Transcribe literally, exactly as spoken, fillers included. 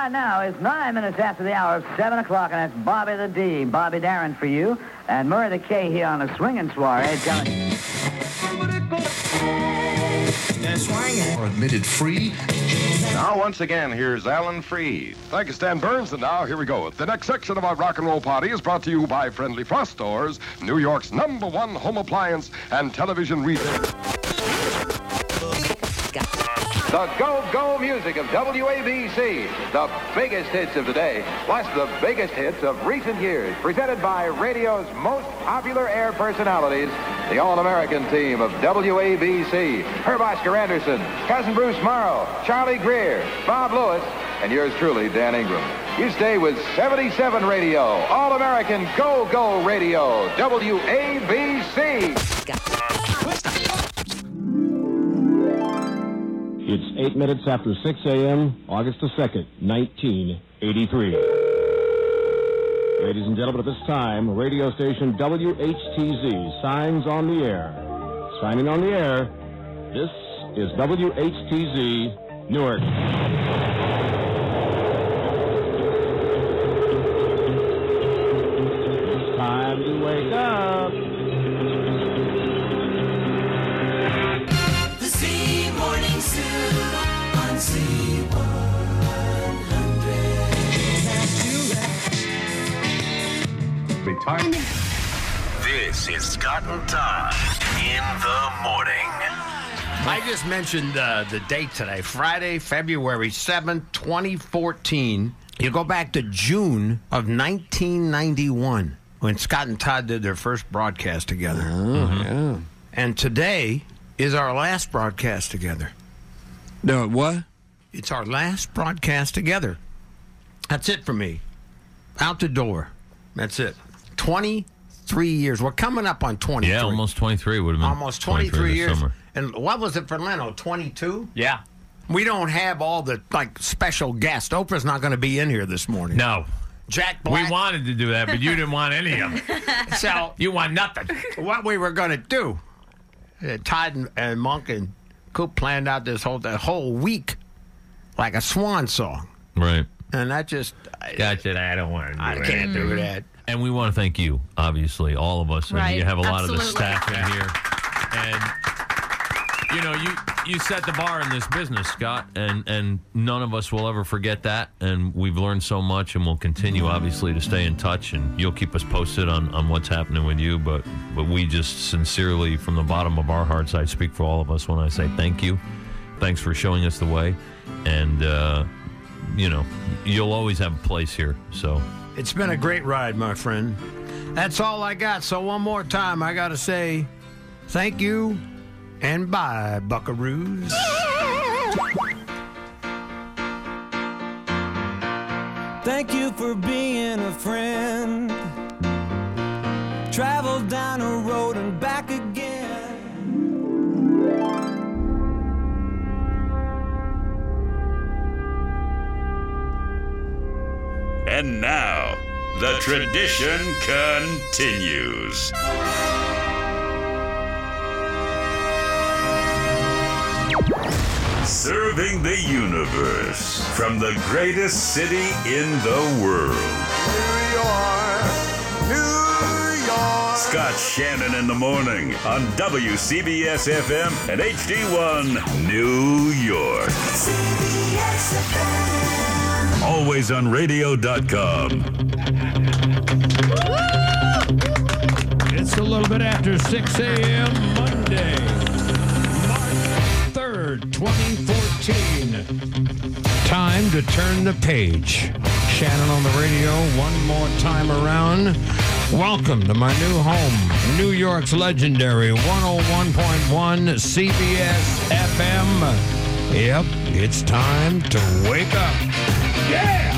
right now is nine minutes after the hour of seven o'clock, and that's Bobby the D, Bobby Darin for you, and Murray the K here on a swinging soiree telling you. Are admitted free. Now, once again, here's Alan Freed. Thank you, Stan Burns, and now here we go. The next section of our rock and roll party is brought to you by Friendly Frost Stores, New York's number one home appliance and television retailer. The go-go music of W A B C, the biggest hits of today, plus the biggest hits of recent years, presented by radio's most popular air personalities, the All-American team of W A B C, Herb Oscar Anderson, Cousin Bruce Morrow, Charlie Greer, Bob Lewis, and yours truly, Dan Ingram. You stay with seventy-seven Radio, All-American Go-Go Radio, W A B C. It's eight minutes after six a.m., August the second, nineteen eighty-three. Ladies and gentlemen, at this time, radio station W H T Z signs on the air. Signing on the air, this is W H T Z, Newark. It's time to wake up. Time. This is Scott and Todd in the morning. I just mentioned uh, the date today, Friday, February seventh, twenty fourteen. You go back to June of nineteen ninety-one when Scott and Todd did their first broadcast together. Oh, mm-hmm. yeah. And today is our last broadcast together. No, what? It's our last broadcast together. That's it for me. Out the door. That's it. twenty-three years. We're coming up on twenty-three. Yeah, almost twenty-three would have been. Almost twenty-three years. Summer. And what was it for Leno? twenty-two? Yeah. We don't have all the like special guests. Oprah's not going to be in here this morning. No. Jack Black. We wanted to do that, but you didn't want any of them. So you want nothing. What we were going to do, uh, Todd and, and Monk and Coop planned out this whole that whole week like a swan song. Right. And that just... Gotcha. I don't want to do I that. can't do that. And we want to thank you, obviously, all of us. Right. And you have a lot Absolutely. of the staff in here. And, you know, you, you set the bar in this business, Scott, and, and none of us will ever forget that. And we've learned so much, and we'll continue, obviously, to stay in touch. And you'll keep us posted on, on what's happening with you. But, but we just sincerely, from the bottom of our hearts, I speak for all of us when I say thank you. Thanks for showing us the way. And, uh, you know, you'll always have a place here, so... It's been a great ride, my friend. That's all I got. So one more time, I got to say thank you and bye, buckaroos. Thank you for being a friend. Travel down a road and back again. And now, the tradition continues. Serving the universe from the greatest city in the world. New York, New York. Scott Shannon in the morning on W C B S F M and H D one New York. C B S F M. Always on radio dot com. It's a little bit after six a.m. Monday, March third, twenty fourteen. Time to turn the page. Shannon on the radio one more time around. Welcome to my new home, New York's legendary one oh one point one C B S F M. Yep, it's time to wake up. Yeah!